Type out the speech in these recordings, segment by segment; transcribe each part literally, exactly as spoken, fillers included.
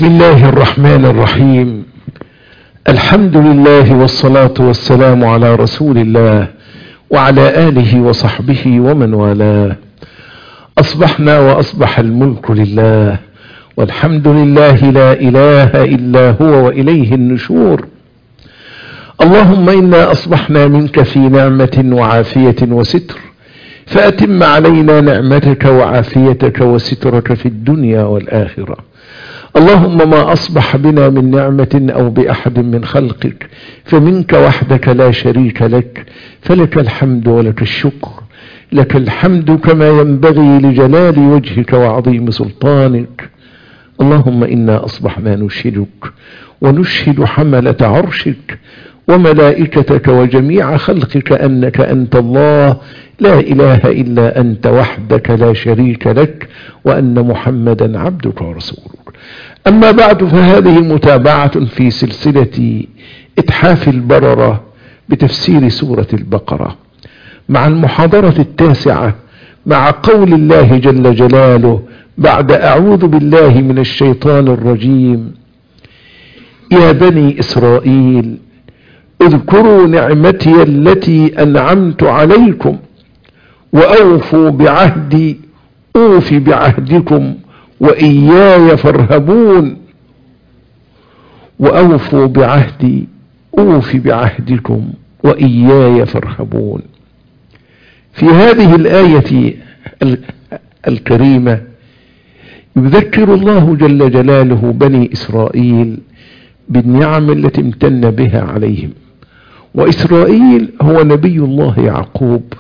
بسم الله الرحمن الرحيم. الحمد لله والصلاة والسلام على رسول الله وعلى آله وصحبه ومن والاه. أصبحنا وأصبح الملك لله، والحمد لله لا إله إلا هو وإليه النشور. اللهم إنا أصبحنا منك في نعمة وعافية وستر، فأتم علينا نعمتك وعافيتك وسترك في الدنيا والآخرة. اللهم ما أصبح بنا من نعمة أو بأحد من خلقك فمنك وحدك لا شريك لك، فلك الحمد ولك الشكر. لك الحمد كما ينبغي لجلال وجهك وعظيم سلطانك. اللهم إنا أصبحنا نشهدك ونشهد حملة عرشك وملائكتك وجميع خلقك أنك أنت الله لا إله إلا أنت وحدك لا شريك لك، وأن محمدا عبدك ورسولك. أما بعد، فهذه متابعة في سلسلة إتحاف البررة بتفسير سورة البقرة، مع المحاضرة التاسعة مع قول الله جل جلاله بعد أعوذ بالله من الشيطان الرجيم: يا بني إسرائيل اذكروا نعمتي التي أنعمت عليكم وأوفوا بعهدي أوف بعهدكم وإياي فارهبون. وأوفوا بعهدي أوف بعهدكم وإياي فارهبون. في هذه الآية الكريمة يذكر الله جل جلاله بني إسرائيل بالنعم التي امتن بها عليهم. وإسرائيل هو نبي الله يعقوب،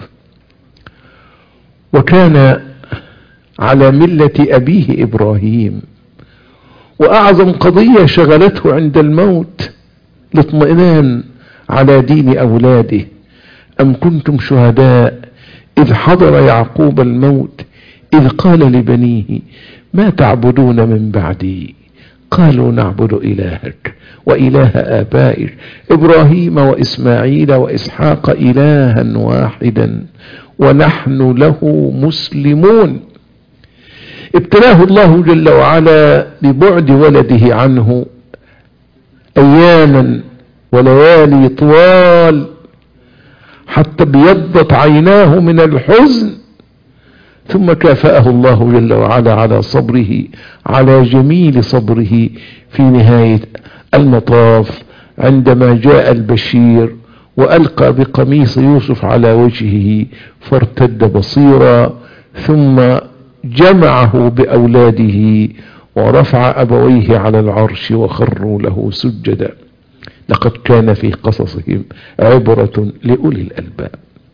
وكان على ملة أبيه إبراهيم. وأعظم قضية شغلته عند الموت الاطمئنان على دين أولاده. أم كنتم شهداء إذ حضر يعقوب الموت إذ قال لبنيه ما تعبدون من بعدي؟ قالوا نعبد إلهك وإله آبائك إبراهيم وإسماعيل وإسحاق إلها واحدا ونحن له مسلمون. ابتلاه الله جل وعلا ببعد ولده عنه أياما وليالي طوال، حتى ابيضت عيناه من الحزن، ثم كافأه الله جل وعلا على صبره، على جميل صبره في نهاية المطاف عندما جاء البشير وألقى بقميص يوسف على وجهه فارتد بصيرا، ثم جمعه بأولاده ورفع أبويه على العرش وخروا له سجدا. لقد كان في قصصهم عبرة لأولي الألباب.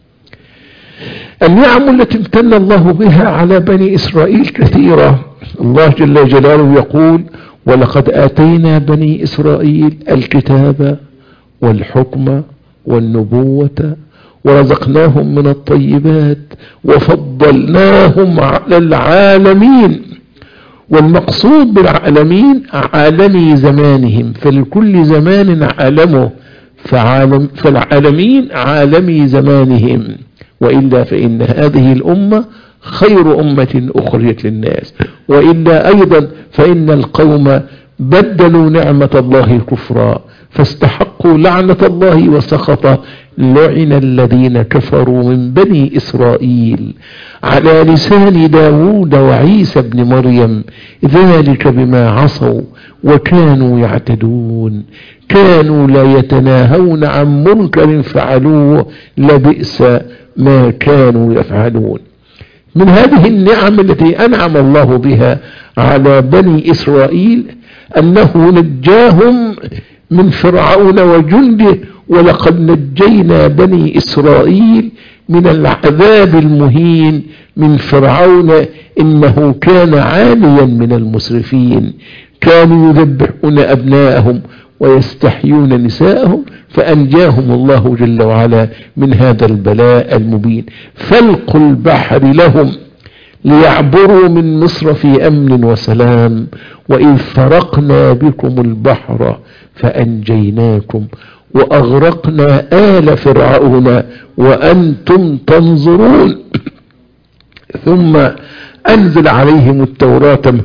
النعم التي امتن الله بها على بني إسرائيل كثيرة. الله جل جلاله يقول: ولقد آتينا بني إسرائيل الكتاب والحكم والنبوة ورزقناهم من الطيبات وفضلناهم على العالمين. والمقصود بالعالمين عالمي زمانهم، فلكل زمان عالمه، فعالم فالعالمين عالمي زمانهم. وإلا فإن هذه الأمة خير أمة أخرجت للناس، وإلا أيضا فإن القوم بدلوا نعمة الله كفرا فاستحقوا لعنة الله وسخطه. لعن الذين كفروا من بني إسرائيل على لسان داود وعيسى بن مريم ذلك بما عصوا وكانوا يعتدون، كانوا لا يتناهون عن منكر فعلوه لبئس ما كانوا يفعلون. من هذه النعم التي أنعم الله بها على بني إسرائيل أنه نجاهم من فرعون وجنده. ولقد نجينا بني إسرائيل من العذاب المهين من فرعون، إنه كان عاليا من المسرفين، كانوا يذبحون أبناءهم ويستحيون نساءهم، فأنجاهم الله جل وعلا من هذا البلاء المبين. فلق البحر لهم ليعبروا من مصر في أمن وسلام، وإذ فرقنا بكم البحر فأنجيناكم وأغرقنا آل فرعون وأنتم تنظرون. ثم أنزل عليهم التوراة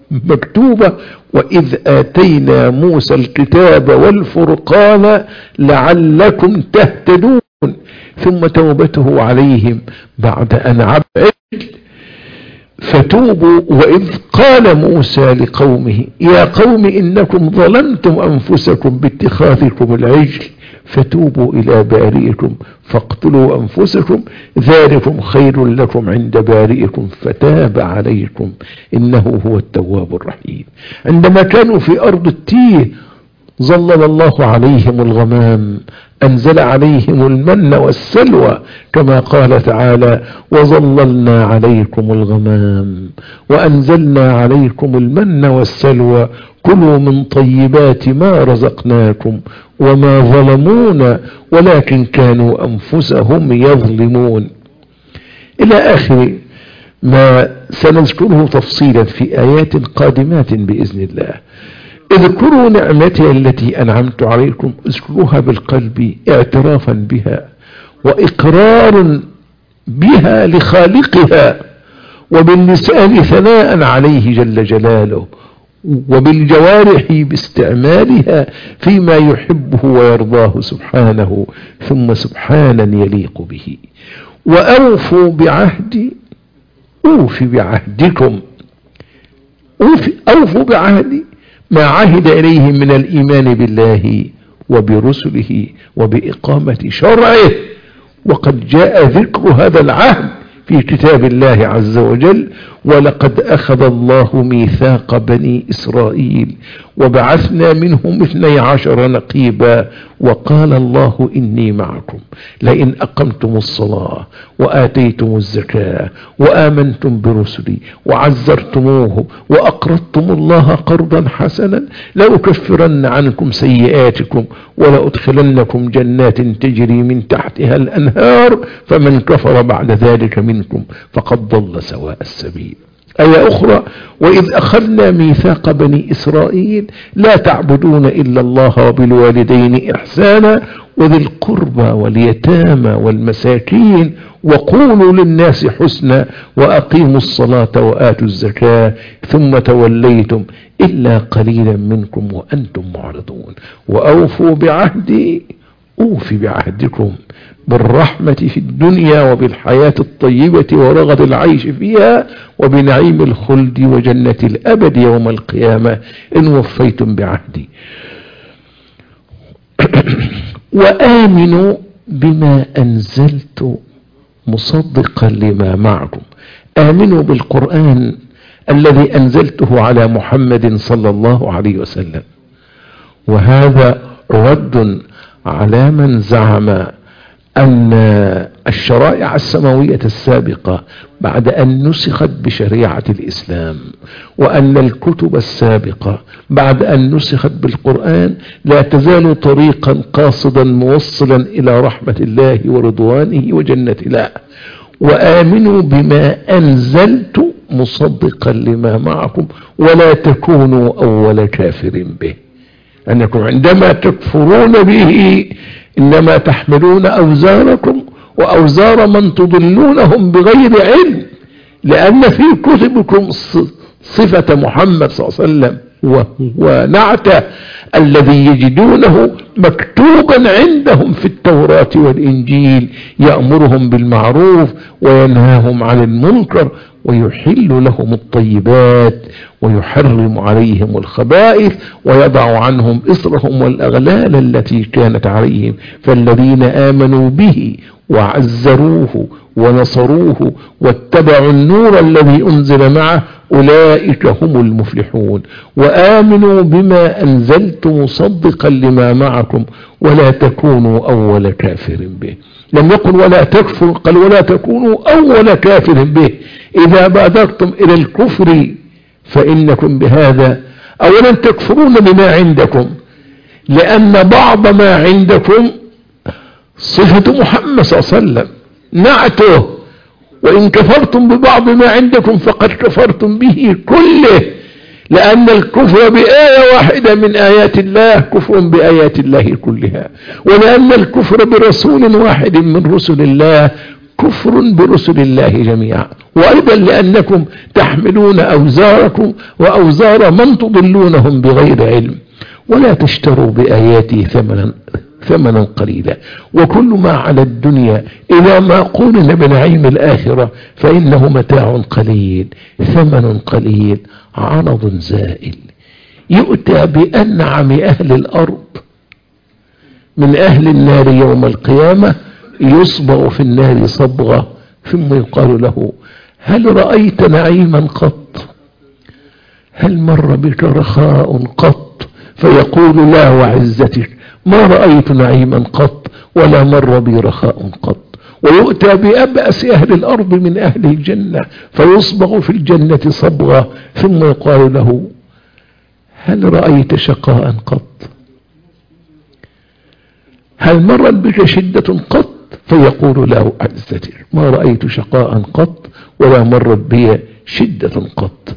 مكتوبة: وإذ آتينا موسى الكتاب والفرقان لعلكم تهتدون. ثم توبته عليهم بعد أن عبد فتوبوا. وإذ قال موسى لقومه: يا قوم إنكم ظلمتم أنفسكم باتخاذكم العجل فتوبوا إلى بارئكم فاقتلوا أنفسكم ذلكم خير لكم عند بارئكم فتاب عليكم إنه هو التواب الرحيم. عندما كانوا في أرض التيه ظلل الله عليهم الغمام، أنزل عليهم المن والسلوى كما قال تعالى: وظللنا عليكم الغمام وأنزلنا عليكم المن والسلوى كلوا من طيبات ما رزقناكم وما ظلمونا ولكن كانوا أنفسهم يظلمون، إلى آخر ما سنذكره تفصيلا في آيات قادمات بإذن الله. اذكروا نعمتي التي أنعمت عليكم، اذكروها بالقلب اعترافا بها وإقرار بها لخالقها، وباللسان ثناء عليه جل جلاله، وبالجوارح باستعمالها فيما يحبه ويرضاه سبحانه، ثم سبحانا يليق به. وأوفوا بعهدي أوفي بعهدكم، أوفي أوفوا بعهدي ما عهد إليه من الإيمان بالله وبرسله وبإقامة شرعه. وقد جاء ذكر هذا العهد في كتاب الله عز وجل: ولقد أخذ الله ميثاق بني إسرائيل وبعثنا منهم اثني عشر نقيبا وقال الله إني معكم لئن أقمتم الصلاة وآتيتم الزكاة وآمنتم برسلي وعزرتموه وأقرضتم الله قرضا حسنا لأكفرن عنكم سيئاتكم ولأدخلنكم جنات تجري من تحتها الأنهار فمن كفر بعد ذلك منكم فقد ضل سواء السبيل. آية أخرى: وإذ أخذنا ميثاق بني إسرائيل لا تعبدون إلا الله وبالوالدين إحسانا وذي القربى واليتامى والمساكين وقولوا للناس حسنا وأقيموا الصلاة وآتوا الزكاة ثم توليتم إلا قليلا منكم وأنتم معرضون. وأوفوا بعهدي أوفي بعهدكم بالرحمة في الدنيا وبالحياة الطيبة ورغد العيش فيها وبنعيم الخلد وجنة الأبد يوم القيامة إن وفيتم بعهدي. وآمنوا بما أنزلت مصدقا لما معكم. آمنوا بالقرآن الذي أنزلته على محمد صلى الله عليه وسلم. وهذا رد على من زعم أن الشرائع السماوية السابقة بعد أن نسخت بشريعة الإسلام وأن الكتب السابقة بعد أن نسخت بالقرآن لا تزال طريقا قاصدا موصلا إلى رحمة الله ورضوانه وجنة الله. وآمنوا بما أنزلت مصدقا لما معكم ولا تكونوا أول كافر به، أنكم عندما تكفرون به إنما تحملون أوزاركم وأوزار من تضلونهم بغير علم، لأن في كتبكم صفة محمد صلى الله عليه وسلم ونعته الذي يجدونه مكتوبا عندهم في التوراة والإنجيل يأمرهم بالمعروف وينهاهم عن المنكر ويحل لهم الطيبات ويحرم عليهم الخبائث ويضع عنهم إصرهم والأغلال التي كانت عليهم. فالذين آمنوا به وعزروه ونصروه واتبعوا النور الذي أنزل معه أولئك هم المفلحون. وآمنوا بما أنزلت مصدقا لما معكم ولا تكونوا أول كافر به. لم يقل ولا تكفر، قال ولا تكونوا أول كافر به. إذا بادرتم إلى الكفر فإنكم بهذا أولا تكفرون بما عندكم، لأن بعض ما عندكم صفة محمد صلى الله عليه وسلم نعته، وإن كفرتم ببعض ما عندكم فقد كفرتم به كله، لأن الكفر بآية واحدة من آيات الله كفر بآيات الله كلها، ولأن الكفر برسول واحد من رسل الله كفر برسل الله جميعا. وأيضا لأنكم تحملون أوزاركم وأوزار من تضلونهم بغير علم، ولا تشتروا بآياتي ثمنا ثمنا قليلا. وكل ما على الدنيا إذا ما قولنا بنعيم الآخرة فإنه متاع قليل، ثمن قليل، عرض زائل. يؤتى بأنعم أهل الأرض من أهل النار يوم القيامة، يصبغ في النار صبغة، ثم يقال له: هل رأيت نعيما قط؟ هل مر بك رخاء قط؟ فيقول: لا وعزتك ما رأيت نعيما قط ولا مر بي رخاء قط. ويؤتى بأبأس أهل الأرض من أهل الجنة فيصبغ في الجنة صبغة، ثم يقال له: هل رأيت شقاء قط؟ هل مرت بك شدة قط؟ فيقول: لا عزتي ما رأيت شقاء قط ولا مرت بي شدة قط.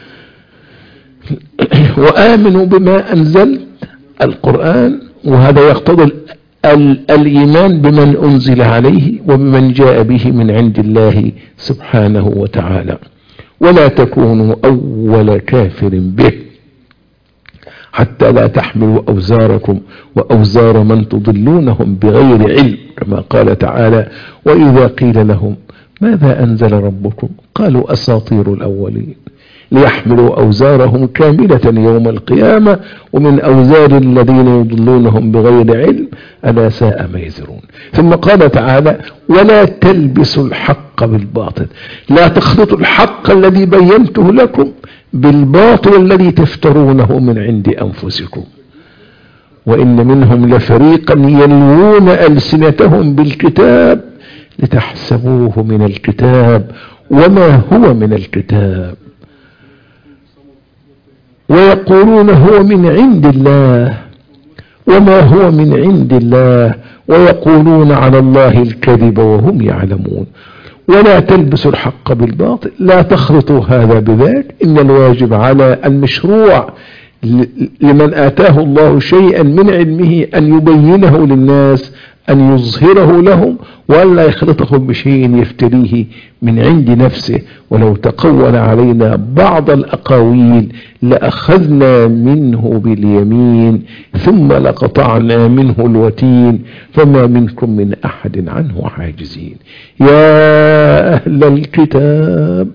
وآمنوا بما أنزلت القرآن، وهذا يقتضي الإيمان بمن أنزل عليه وبمن جاء به من عند الله سبحانه وتعالى. ولا تكونوا أول كافر به حتى لا تحملوا أوزاركم وأوزار من تضلونهم بغير علم، كما قال تعالى: وإذا قيل لهم ماذا أنزل ربكم قالوا أساطير الأولين، ليحملوا أوزارهم كاملة يوم القيامة ومن أوزار الذين يضلونهم بغير علم ألا ساء ما يزرون. ثم قال تعالى: ولا تلبسوا الحق بالباطل، لا تخلطوا الحق الذي بينته لكم بالباطل الذي تفترونه من عند أنفسكم. وإن منهم لفريقا يلوون ألسنتهم بالكتاب لتحسبوه من الكتاب وما هو من الكتاب ويقولون هو من عند الله وما هو من عند الله ويقولون على الله الكذب وهم يعلمون. ولا تلبسوا الحق بالباطل، لا تخلطوا هذا بذاك. إن الواجب على المشروع لمن آتاه الله شيئا من علمه أن يبينه للناس، أن يظهره لهم، وأن لا يخلطهم بشيء يفتريه من عند نفسه. ولو تقول علينا بعض الأقاويل لأخذنا منه باليمين ثم لقطعنا منه الوتين فما منكم من أحد عنه حاجزين. يا أهل الكتاب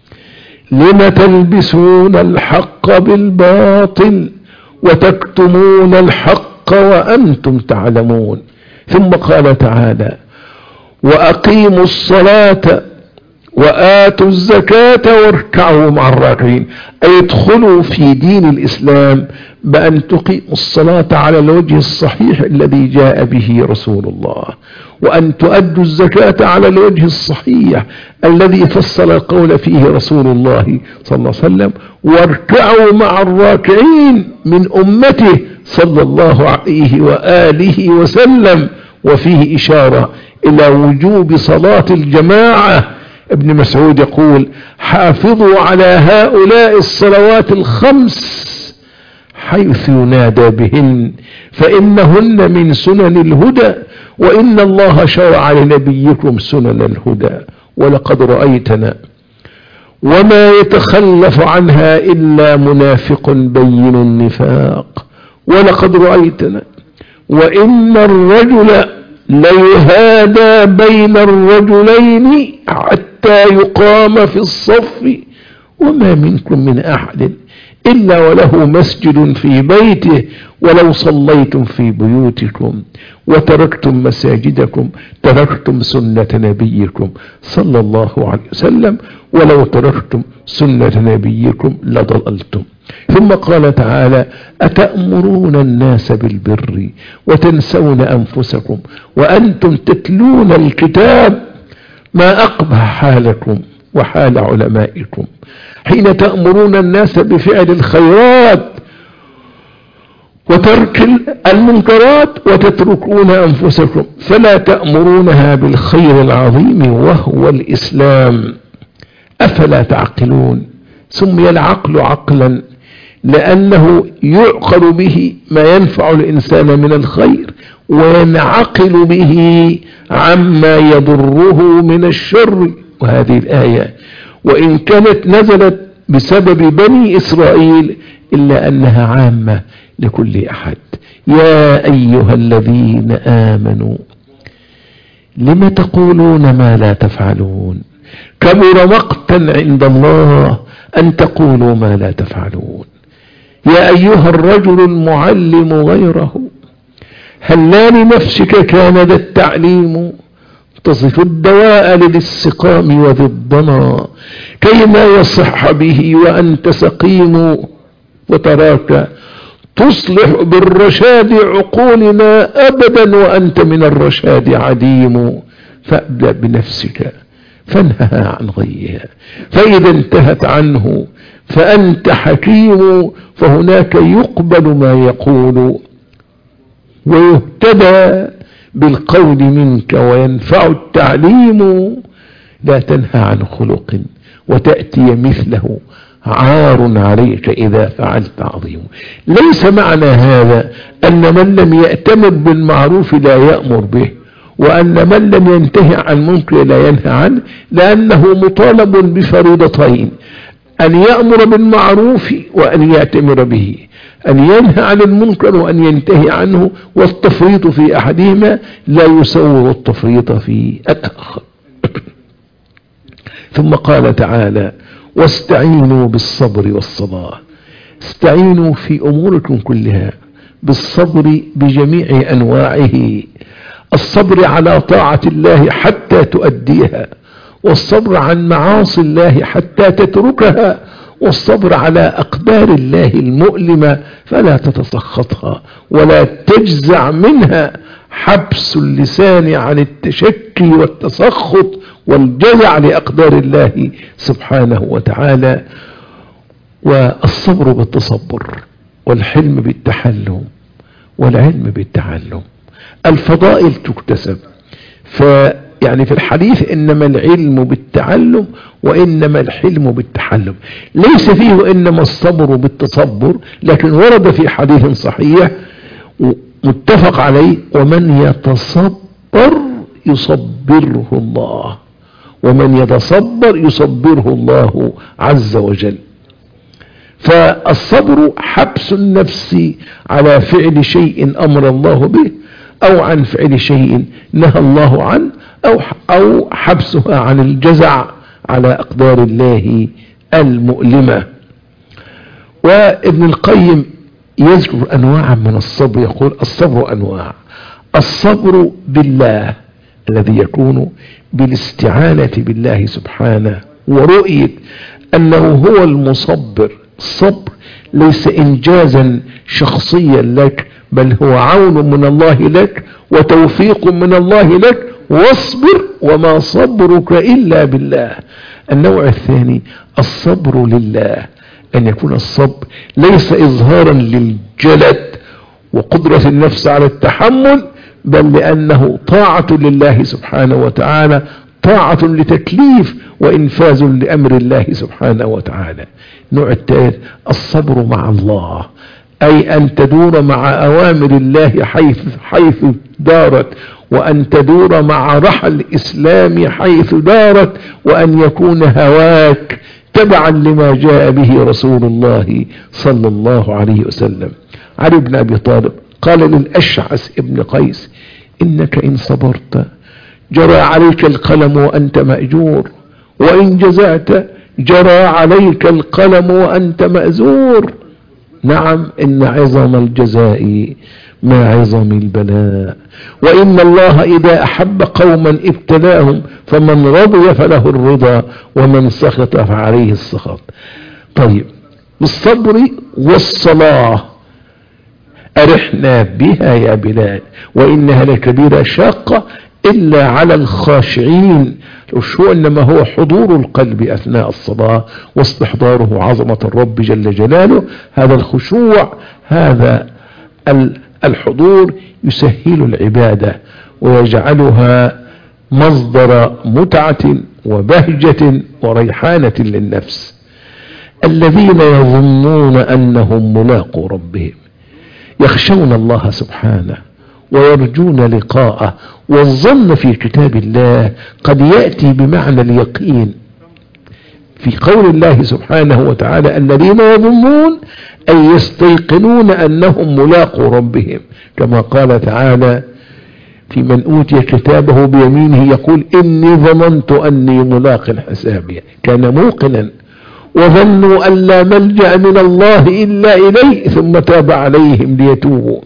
لم تلبسون الحق بالباطل وتكتمون الحق وأنتم تعلمون. ثم قال تعالى: وأقيموا الصلاة وآتوا الزكاة واركعوا مع الراكعين، أي ادخلوا في دين الإسلام بأن تقيموا الصلاة على الوجه الصحيح الذي جاء به رسول الله، وأن تؤدوا الزكاة على الوجه الصحيح الذي فصل القول فيه رسول الله صلى الله عليه وسلم، واركعوا مع الراكعين من أمته صلى الله عليه وآله وسلم. وفيه إشارة إلى وجوب صلاة الجماعة. ابن مسعود يقول: حافظوا على هؤلاء الصلوات الخمس حيث ينادى بهن فإنهن من سنن الهدى، وإن الله شرع لنبيكم سنن الهدى، ولقد رأيتنا وما يتخلف عنها إلا منافق بين النفاق، ولقد رأيتنا وإن الرجل ليهادى بين الرجلين حتى يقام في الصف، وما منكم من أحد إلا وله مسجد في بيته، ولو صليتم في بيوتكم وتركتم مساجدكم تركتم سنة نبيكم صلى الله عليه وسلم، ولو تركتم سنة نبيكم لضللتم. ثم قال تعالى: أتأمرون الناس بالبر وتنسون أنفسكم وأنتم تتلون الكتاب، ما أقبح حالكم وحال علمائكم حين تأمرون الناس بفعل الخيرات وترك المنكرات وتتركون أنفسكم، فلا تأمرونها بالخير العظيم وهو الإسلام. أفلا تعقلون؟ سمي العقل عقلا لأنه يعقل به ما ينفع الإنسان من الخير وينعقل به عما يضره من الشر، وهذه الآية وإن كانت نزلت بسبب بني إسرائيل إلا أنها عامة لكل أحد. يا أيها الذين آمنوا لم تقولون ما لا تفعلون كبر مقتا عند الله أن تقولوا ما لا تفعلون. يا أيها الرجل المعلم غيره هل لا لنفسك كان ذا التعليم تصف الدواء للسقام وذي الضنا كيما يصح به وأنت سقيم وتراك تصلح بالرشاد عقولنا أبدا وأنت من الرشاد عديم. فابدأ بنفسك فانهها عن غيها فإذا انتهت عنه فأنت حكيم فهناك يقبل ما يقول ويهتدى بالقول منك وينفع التعليم. لا تنهى عن خلق وتأتي مثله عار عليك إذا فعلت عظيم. ليس معنى هذا أن من لم يأتمر بالمعروف لا يأمر به وأن من لم ينتهي عن المنكر لا ينهى عنه، لأنه مطالب بفريضتين: أن يأمر بالمعروف وأن يأتمر به، أن ينهى عن المنكر وأن ينتهي عنه، والتفريط في أحدهما لا يسوغ التفريط في الآخر. ثم قال تعالى: واستعينوا بالصبر والصلاة. استعينوا في أموركم كلها بالصبر بجميع أنواعه، الصبر على طاعة الله حتى تؤديها، والصبر عن معاصي الله حتى تتركها، والصبر على أقدار الله المؤلمة فلا تتسخطها ولا تجزع منها، حبس اللسان عن التشكي والتسخط والجزع لأقدار الله سبحانه وتعالى. والصبر بالتصبر، والحلم بالتحلم، والعلم بالتعلم. الفضائل تكتسب، فيعني في الحديث إنما العلم بالتعلم وإنما الحلم بالتحلم، ليس فيه إنما الصبر بالتصبر، لكن ورد في حديث صحيح متفق عليه: ومن يتصبر يصبره الله، ومن يتصبر يصبره الله عز وجل. فالصبر حبس النفس على فعل شيء أمر الله به، أو عن فعل شيء نهى الله عنه، أو أو حبسها عن الجزع على أقدار الله المؤلمة. وابن القيم يذكر أنواعا من الصبر، يقول: الصبر أنواع: الصبر بالله الذي يكون بالاستعانة بالله سبحانه ورؤية أنه هو المصبر. الصبر ليس إنجازا شخصيا لك، بل هو عون من الله لك وتوفيق من الله لك، واصبر وما صبرك إلا بالله. النوع الثاني: الصبر لله، أن يكون الصبر ليس إظهارا للجلد وقدرة النفس على التحمل، بل لأنه طاعة لله سبحانه وتعالى، طاعة لتكليف وإنفاذ لأمر الله سبحانه وتعالى. النوع الثالث: الصبر مع الله، أي أن تدور مع أوامر الله حيث حيث دارت، وأن تدور مع رحى الإسلام حيث دارت، وأن يكون هواك تبعا لما جاء به رسول الله صلى الله عليه وسلم. علي بن أبي طالب قال للأشعث ابن قيس: إنك إن صبرت جرى عليك القلم وأنت مأجور، وإن جزعت جرى عليك القلم وأنت مأزور. نعم، إن عظم الجزاء ما عظم البلاء، وإن الله إذا أحب قوما ابتلاهم، فمن رضي فله الرضا ومن سخط فعليه السخط. طيب، بالصبر والصلاة أرحنا بها يا بلال، وإنها لكبيرة شاقة إلا على الخاشعين. الخشوع إنما هو حضور القلب أثناء الصلاة واستحضاره عظمة الرب جل جلاله. هذا الخشوع، هذا الحضور يسهل العبادة ويجعلها مصدر متعة وبهجة وريحانة للنفس. الذين يظنون أنهم ملاقو ربهم يخشون الله سبحانه ويرجون لقاءه. والظن في كتاب الله قد يأتي بمعنى اليقين في قول الله سبحانه وتعالى الذين يظنون أي يستيقنون أنهم ملاقوا ربهم، كما قال تعالى في من أوتي كتابه بيمينه يقول إني ظننت أني ملاق حسابي، كان موقنا. وظنوا أن لا ملجأ من الله إلا إليه ثم تاب عليهم ليتوبوا.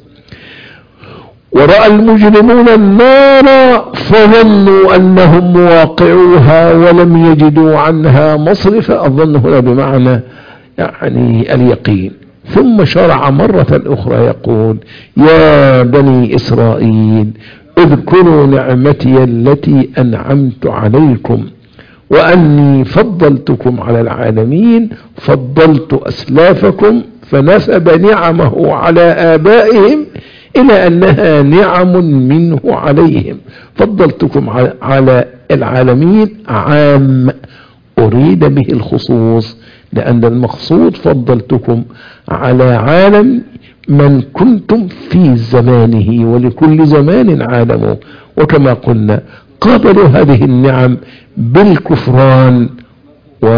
ورأى المجرمون النار فظنوا أنهم مواقعوها ولم يجدوا عنها مصرفا. الظن هنا بمعنى يعني اليقين. ثم شرع مرة أخرى يقول يا بني إسرائيل اذكروا نعمتي التي أنعمت عليكم وأني فضلتكم على العالمين، فضلت أسلافكم، فنسب نعمه على آبائهم إلى أنها نعم منه عليهم. فضلتكم على العالمين عام أريد به الخصوص، لأن المقصود فضلتكم على عالم من كنتم في زمانه، ولكل زمان عالمه. وكما قلنا قابلوا هذه النعم بالكفران و...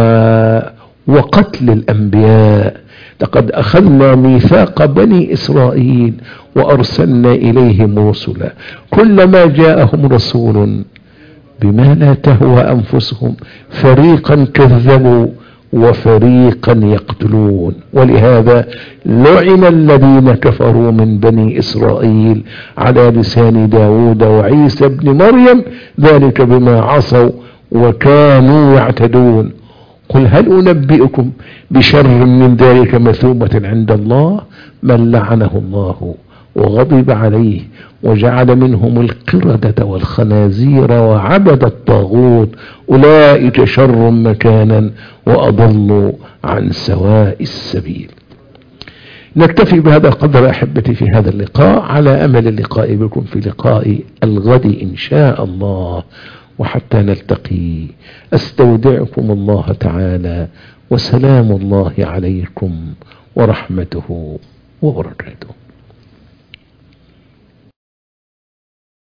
وقتل الأنبياء. لقد أخذنا ميثاق بني إسرائيل وأرسلنا إليهم رسلا، كلما جاءهم رسول بما لا تهوى أنفسهم فريقا كذبوا وفريقا يقتلون. ولهذا لعن الذين كفروا من بني إسرائيل على لسان داود وعيسى بن مريم ذلك بما عصوا وكانوا يعتدون. قل هل أنبئكم بشر من ذلك مثوبة عند الله من لعنه الله وغضب عليه وجعل منهم القردة والخنازير وعبد الطاغوت أولئك شر مكانا وأضلوا عن سواء السبيل. نكتفي بهذا القدر أحبتي في هذا اللقاء، على أمل اللقاء بكم في لقاء الغد إن شاء الله. وحتى نلتقي أستودعكم الله تعالى، وسلام الله عليكم ورحمته وبركاته.